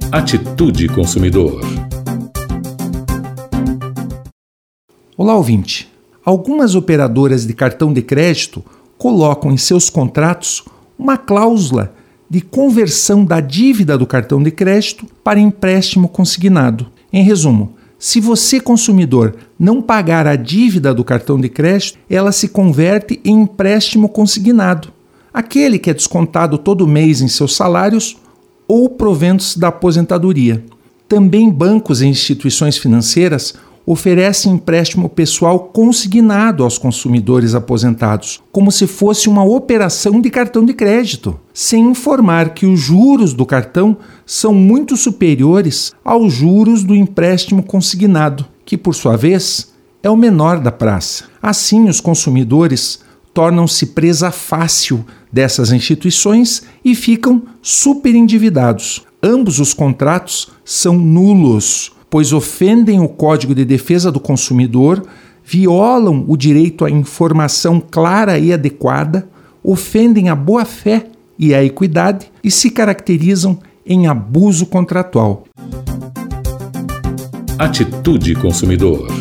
Atitude Consumidor. Olá, ouvinte. Algumas operadoras de cartão de crédito colocam em seus contratos uma cláusula de conversão da dívida do cartão de crédito para empréstimo consignado. Em resumo, se você, consumidor, não pagar a dívida do cartão de crédito, ela se converte em empréstimo consignado, aquele que é descontado todo mês em seus salários ou proventos da aposentadoria. Também bancos e instituições financeiras oferecem empréstimo pessoal consignado aos consumidores aposentados, como se fosse uma operação de cartão de crédito, sem informar que os juros do cartão são muito superiores aos juros do empréstimo consignado, que, por sua vez, é o menor da praça. Assim, os consumidores tornam-se presa fácil dessas instituições e ficam superendividados. Ambos os contratos são nulos, pois ofendem o Código de Defesa do Consumidor, violam o direito à informação clara e adequada, ofendem a boa-fé e a equidade e se caracterizam em abuso contratual. Atitude Consumidor.